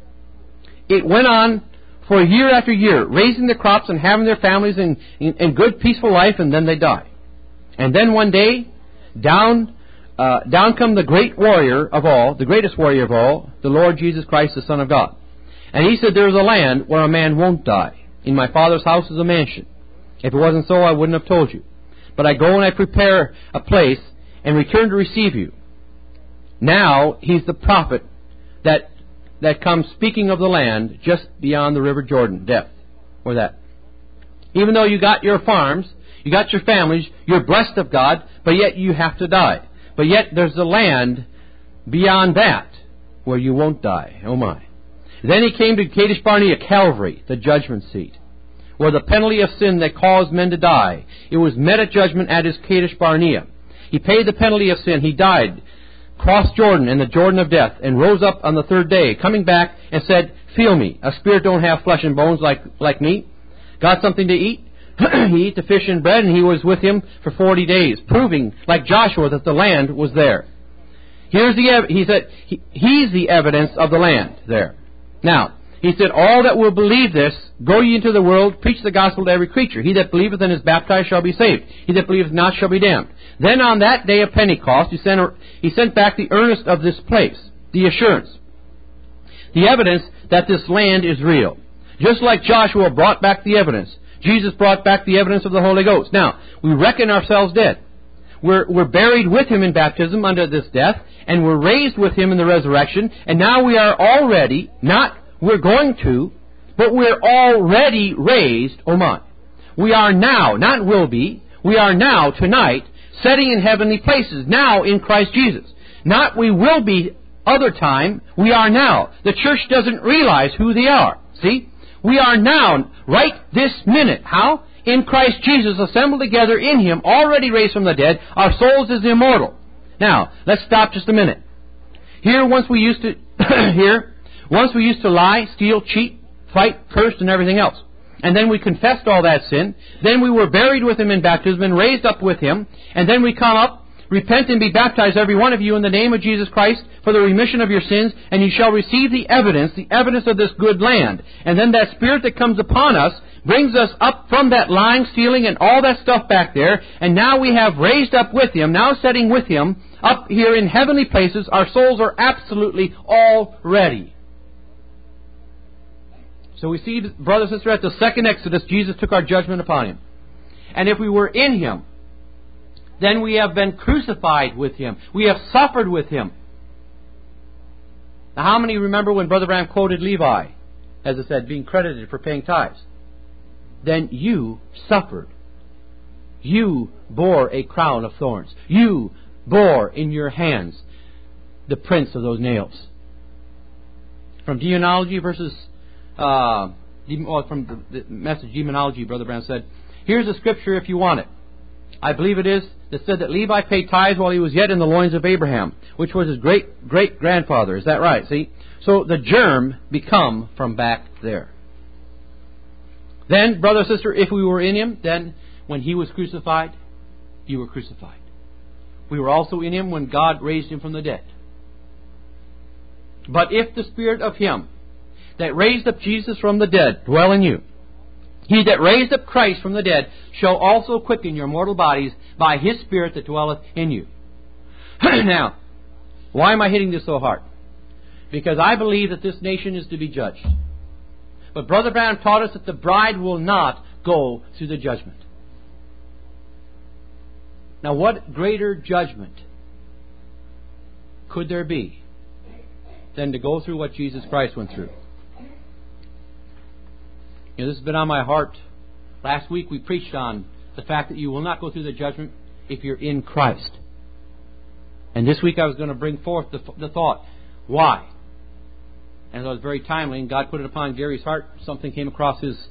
It went on for year after year, raising the crops and having their families in good, peaceful life, and then they die. And then one day, down come the great warrior of all, the greatest warrior of all, the Lord Jesus Christ, the Son of God. And he said, there's a land where a man won't die. In my Father's house is a mansion. If it wasn't so, I wouldn't have told you. But I go and I prepare a place and return to receive you. Now, he's the prophet that comes speaking of the land just beyond the River Jordan, depth, or that. Even though you got your farms, you got your families, you're blessed of God, but yet you have to die. But yet there's a land beyond that where you won't die. Oh my. Then he came to Kadesh Barnea, Calvary, the judgment seat, where the penalty of sin that caused men to die, it was met at judgment at his Kadesh Barnea. He paid the penalty of sin. He died, crossed Jordan in the Jordan of death, and rose up on the third day, coming back and said, feel me. A spirit don't have flesh and bones like me. Got something to eat? He ate the fish and bread, and he was with him for 40 days, proving, like Joshua, that the land was there. He said, he's the evidence of the land there. Now, he said, all that will believe this, go ye into the world, preach the gospel to every creature. He that believeth and is baptized shall be saved. He that believeth not shall be damned. Then on that day of Pentecost, he sent back the earnest of this place, the assurance, the evidence that this land is real. Just like Joshua brought back the evidence, Jesus brought back the evidence of the Holy Ghost. Now, we reckon ourselves dead. We're buried with Him in baptism under this death, and we're raised with Him in the resurrection, and now we are already, not we're going to, but we're already raised, oh my. We are now, not will be, we are now, tonight, setting in heavenly places, now in Christ Jesus. Not we will be other time, we are now. The church doesn't realize who they are. See? We are now, right this minute. How? In Christ Jesus, assembled together in Him, already raised from the dead, our souls is immortal. Now, let's stop just a minute. Here, once we used to lie, steal, cheat, fight, curse, and everything else. And then we confessed all that sin. Then we were buried with Him in baptism and raised up with Him. And then we come up, repent and be baptized, every one of you, in the name of Jesus Christ for the remission of your sins, and you shall receive the evidence of this good land. And then that Spirit that comes upon us brings us up from that lying, stealing, and all that stuff back there. And now we have raised up with Him, now sitting with Him, up here in heavenly places. Our souls are absolutely all ready. So we see, brother and sister, at the second Exodus, Jesus took our judgment upon Him. And if we were in Him, then we have been crucified with Him. We have suffered with Him. Now, how many remember when Brother Branham quoted Levi, as I said, being credited for paying tithes? Then you suffered. You bore a crown of thorns. You bore in your hands the prints of those nails. From Demonology versus... from the message Demonology, Brother Branham said, here's a scripture if you want it. I believe it is, that said that Levi paid tithes while he was yet in the loins of Abraham, which was his great-great-grandfather. Is that right? See? So the germ become from back there. Then, brother, sister, if we were in Him, then when He was crucified, you were crucified. We were also in Him when God raised Him from the dead. But if the Spirit of Him that raised up Jesus from the dead dwell in you, He that raised up Christ from the dead shall also quicken your mortal bodies by His Spirit that dwelleth in you. Now, why am I hitting this so hard? Because I believe that this nation is to be judged. But Brother Branham taught us that the bride will not go through the judgment. Now, what greater judgment could there be than to go through what Jesus Christ went through? You know, this has been on my heart. Last week we preached on the fact that you will not go through the judgment if you're in Christ. And this week I was going to bring forth the thought, why? And it was very timely, and God put it upon Gary's heart. Something came across his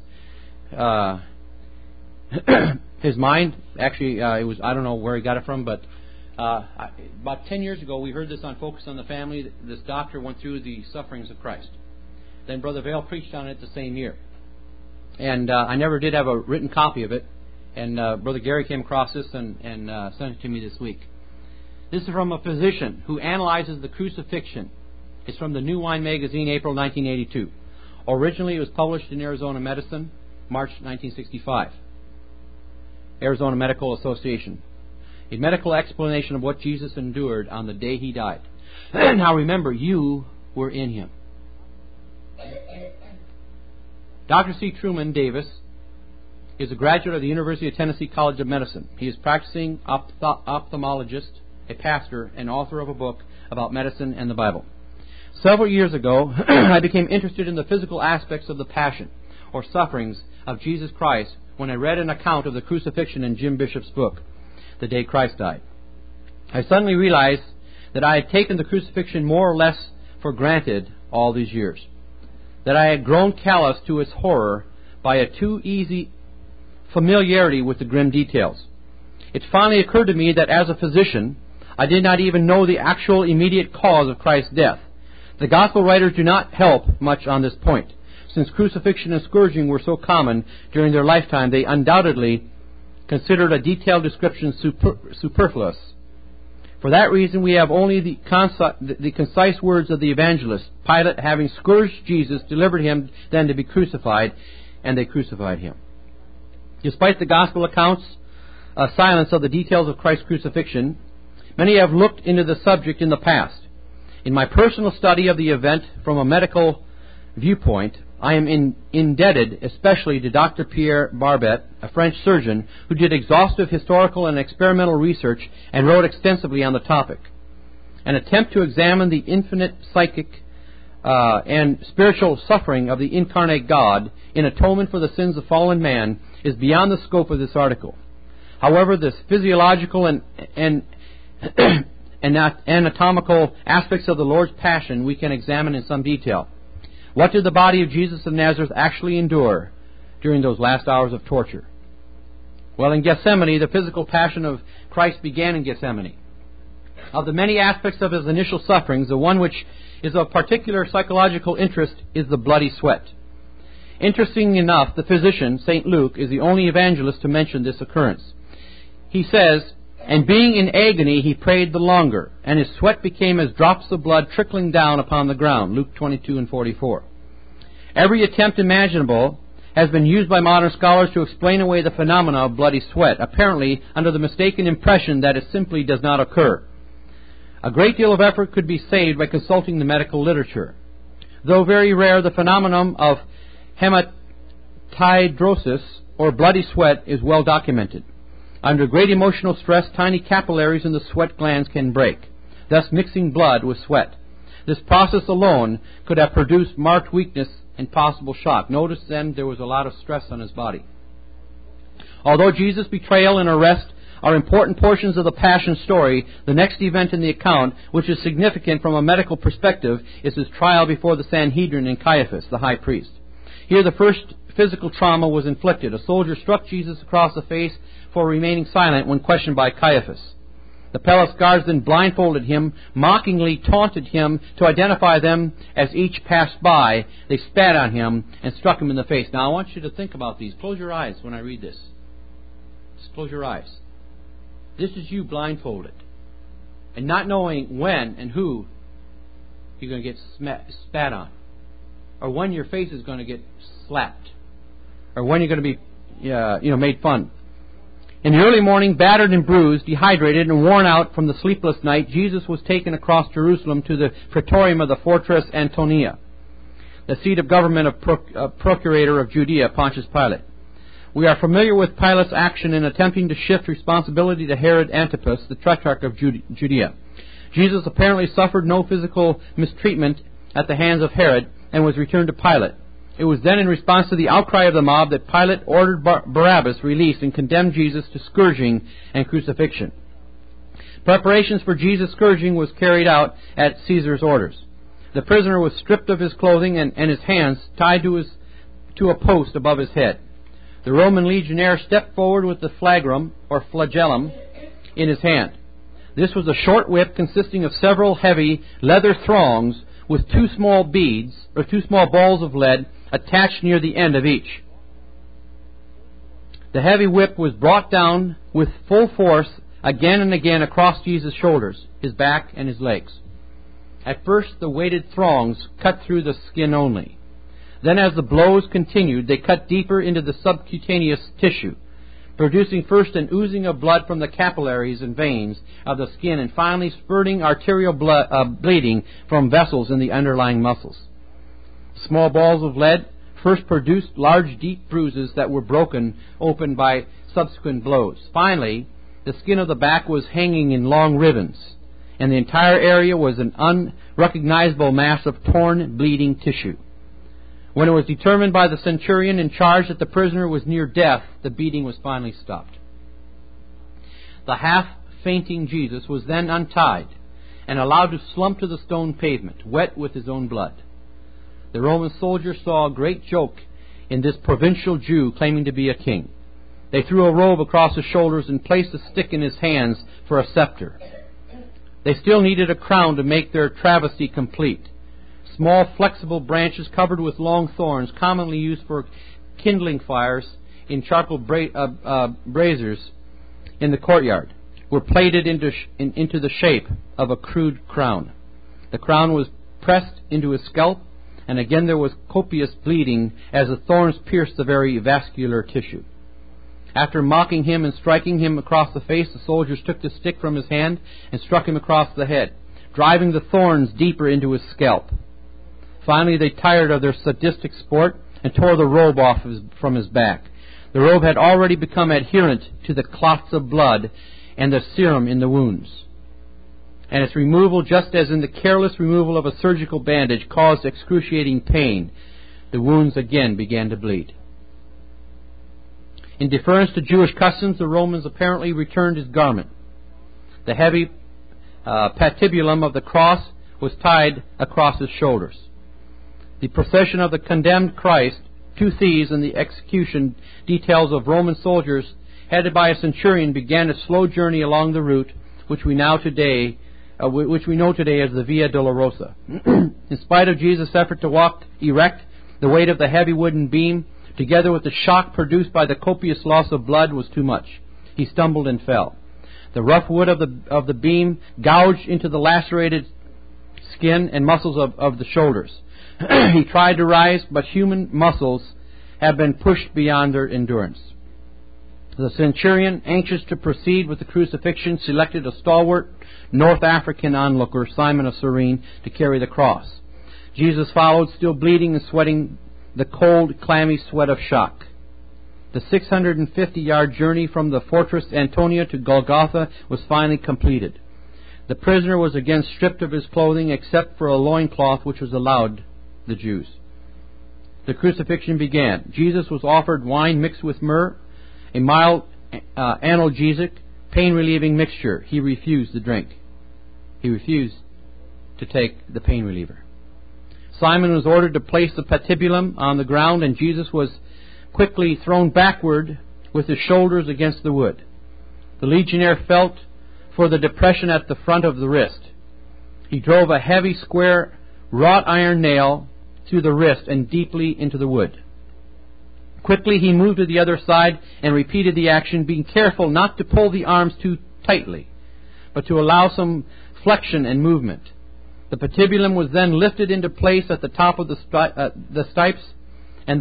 his mind. Actually, it was, I don't know where he got it from, but about 10 years ago we heard this on Focus on the Family. This doctor went through the sufferings of Christ. Then Brother Vail preached on it the same year. And I never did have a written copy of it. And Brother Gary came across this and sent it to me this week. This is from a physician who analyzes the crucifixion. It's from the New Wine Magazine, April 1982. Originally, it was published in Arizona Medicine, March 1965. Arizona Medical Association. A medical explanation of what Jesus endured on the day He died. Now remember, you were in Him. Dr. C. Truman Davis is a graduate of the University of Tennessee College of Medicine. He is practicing ophthalmologist, a pastor, and author of a book about medicine and the Bible. Several years ago, I became interested in the physical aspects of the passion or sufferings of Jesus Christ when I read an account of the crucifixion in Jim Bishop's book, The Day Christ Died. I suddenly realized that I had taken the crucifixion more or less for granted all these years, that I had grown callous to its horror by a too easy familiarity with the grim details. It finally occurred to me that as a physician, I did not even know the actual immediate cause of Christ's death. The Gospel writers do not help much on this point. Since crucifixion and scourging were so common during their lifetime, they undoubtedly considered a detailed description superfluous. For that reason, we have only the concise words of the evangelist. Pilate, having scourged Jesus, delivered Him then to be crucified, and they crucified Him. Despite the Gospel accounts' silence of the details of Christ's crucifixion, many have looked into the subject in the past. In my personal study of the event from a medical viewpoint, I am indebted especially to Dr. Pierre Barbet, a French surgeon who did exhaustive historical and experimental research and wrote extensively on the topic. An attempt to examine the infinite psychic and spiritual suffering of the incarnate God in atonement for the sins of fallen man is beyond the scope of this article. However, the physiological and anatomical aspects of the Lord's Passion we can examine in some detail. What did the body of Jesus of Nazareth actually endure during those last hours of torture? Well, in Gethsemane, the physical passion of Christ began in Gethsemane. Of the many aspects of His initial sufferings, the one which is of particular psychological interest is the bloody sweat. Interestingly enough, the physician, St. Luke, is the only evangelist to mention this occurrence. He says, "And being in agony, He prayed the longer, and His sweat became as drops of blood trickling down upon the ground." Luke 22 and 44. Every attempt imaginable has been used by modern scholars to explain away the phenomena of bloody sweat, apparently under the mistaken impression that it simply does not occur. A great deal of effort could be saved by consulting the medical literature. Though very rare, the phenomenon of hematidrosis, or bloody sweat, is well documented. Under great emotional stress, tiny capillaries in the sweat glands can break, thus mixing blood with sweat. This process alone could have produced marked weakness and possible shock. Notice then there was a lot of stress on His body. Although Jesus' betrayal and arrest are important portions of the Passion story, the next event in the account, which is significant from a medical perspective, is His trial before the Sanhedrin and Caiaphas, the high priest. Here the first physical trauma was inflicted. A soldier struck Jesus across the face for remaining silent when questioned by Caiaphas. The palace guards then blindfolded Him, mockingly taunted Him to identify them as each passed by. They spat on Him and struck Him in the face. Now I want you to think about these. Close your eyes when I read this. Just close your eyes. This is you blindfolded, and not knowing when and who you're going to get spat on, or when your face is going to get slapped. or when you're going to be, made fun. In the early morning, battered and bruised, dehydrated and worn out from the sleepless night, Jesus was taken across Jerusalem to the praetorium of the fortress Antonia, the seat of government of procurator of Judea, Pontius Pilate. We are familiar with Pilate's action in attempting to shift responsibility to Herod Antipas, the tetrarch of Judea. Jesus apparently suffered no physical mistreatment at the hands of Herod and was returned to Pilate. It was then in response to the outcry of the mob that Pilate ordered Barabbas released and condemned Jesus to scourging and crucifixion. Preparations for Jesus' scourging was carried out at Caesar's orders. The prisoner was stripped of his clothing and his hands tied to a post above his head. The Roman legionnaire stepped forward with the flagrum, or flagellum, in his hand. This was a short whip consisting of several heavy leather thongs with two small balls of lead attached near the end of each. The heavy whip was brought down with full force again and again across Jesus' shoulders, his back, and his legs. At first, the weighted thongs cut through the skin only. Then, as the blows continued, they cut deeper into the subcutaneous tissue, producing first an oozing of blood from the capillaries and veins of the skin, and finally spurting arterial bleeding from vessels in the underlying muscles. Small balls of lead first produced large, deep bruises that were broken open by subsequent blows. Finally, the skin of the back was hanging in long ribbons, and the entire area was an unrecognizable mass of torn, bleeding tissue. When it was determined by the centurion in charge that the prisoner was near death, the beating was finally stopped. The half-fainting Jesus was then untied and allowed to slump to the stone pavement, wet with his own blood. The Roman soldiers saw a great joke in this provincial Jew claiming to be a king. They threw a robe across his shoulders and placed a stick in his hands for a scepter. They still needed a crown to make their travesty complete. Small flexible branches covered with long thorns, commonly used for kindling fires in charcoal braziers in the courtyard, were plaited into the shape of a crude crown. The crown was pressed into his scalp, and again there was copious bleeding as the thorns pierced the very vascular tissue. After mocking him and striking him across the face, the soldiers took the stick from his hand and struck him across the head, driving the thorns deeper into his scalp. Finally, they tired of their sadistic sport and tore the robe off from his back. The robe had already become adherent to the clots of blood and the serum in the wounds. And its removal, just as in the careless removal of a surgical bandage, caused excruciating pain. The wounds again began to bleed. In deference to Jewish customs, the Romans apparently returned his garment. The heavy patibulum of the cross was tied across his shoulders. The procession of the condemned Christ, two thieves, and the execution details of Roman soldiers headed by a centurion began a slow journey along the route which we know today as the Via Dolorosa. In spite of Jesus' effort to walk erect, the weight of the heavy wooden beam, together with the shock produced by the copious loss of blood, was too much. He stumbled and fell. The rough wood of the beam gouged into the lacerated skin and muscles of the shoulders. He tried to rise, but human muscles have been pushed beyond their endurance. The centurion, anxious to proceed with the crucifixion, selected a stalwart North African onlooker, Simon of Cyrene, to carry the cross. Jesus followed, still bleeding and sweating the cold, clammy sweat of shock. The 650-yard journey from the fortress Antonia to Golgotha was finally completed. The prisoner was again stripped of his clothing except for a loincloth which was allowed the Jews. The crucifixion began. Jesus was offered wine mixed with myrrh, a mild analgesic, pain-relieving mixture. He refused the drink. He refused to take the pain reliever. Simon was ordered to place the patibulum on the ground, and Jesus was quickly thrown backward with his shoulders against the wood. The legionnaire felt for the depression at the front of the wrist. He drove a heavy square wrought iron nail through the wrist and deeply into the wood. Quickly he moved to the other side and repeated the action, being careful not to pull the arms too tightly, but to allow some flexion and movement. The patibulum was then lifted into place at the top of the stipes, and the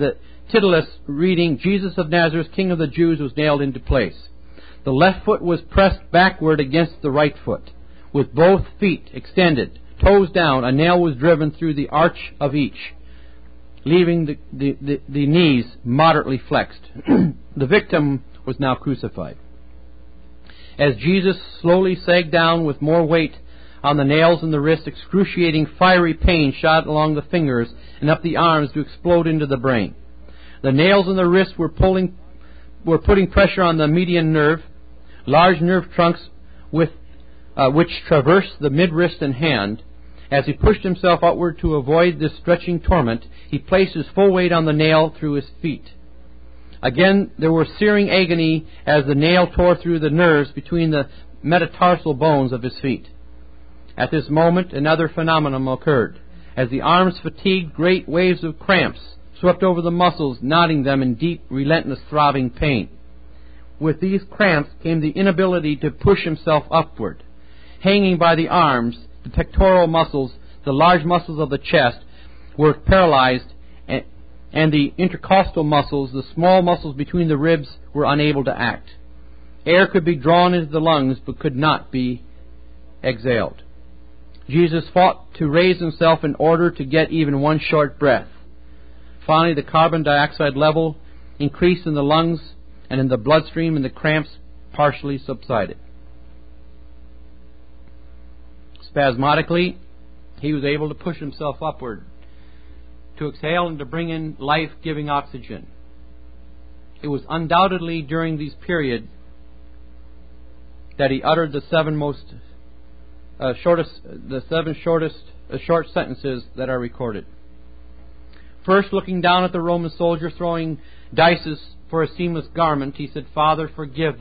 Titulus reading, Jesus of Nazareth, King of the Jews, was nailed into place. The left foot was pressed backward against the right foot. With both feet extended, toes down, a nail was driven through the arch of each, leaving the knees moderately flexed. The victim was now crucified. As Jesus slowly sagged down with more weight on the nails in the wrist, excruciating fiery pain shot along the fingers and up the arms to explode into the brain. The nails in the wrist were putting pressure on the median nerve, large nerve trunks which traversed the mid-wrist and hand. As he pushed himself outward to avoid this stretching torment, he placed his full weight on the nail through his feet. Again, there was searing agony as the nail tore through the nerves between the metatarsal bones of his feet. At this moment, another phenomenon occurred. As the arms fatigued, great waves of cramps swept over the muscles, knotting them in deep, relentless, throbbing pain. With these cramps came the inability to push himself upward. Hanging by the arms, the pectoral muscles, the large muscles of the chest, were paralyzed, and the intercostal muscles, the small muscles between the ribs, were unable to act. Air could be drawn into the lungs, but could not be exhaled. Jesus fought to raise himself in order to get even one short breath. Finally, the carbon dioxide level increased in the lungs and in the bloodstream, and the cramps partially subsided. Spasmodically, he was able to push himself upward, to exhale and to bring in life-giving oxygen. It was undoubtedly during these periods that he uttered the short sentences that are recorded. First, looking down at the Roman soldier throwing dice for a seamless garment, he said, "Father, forgive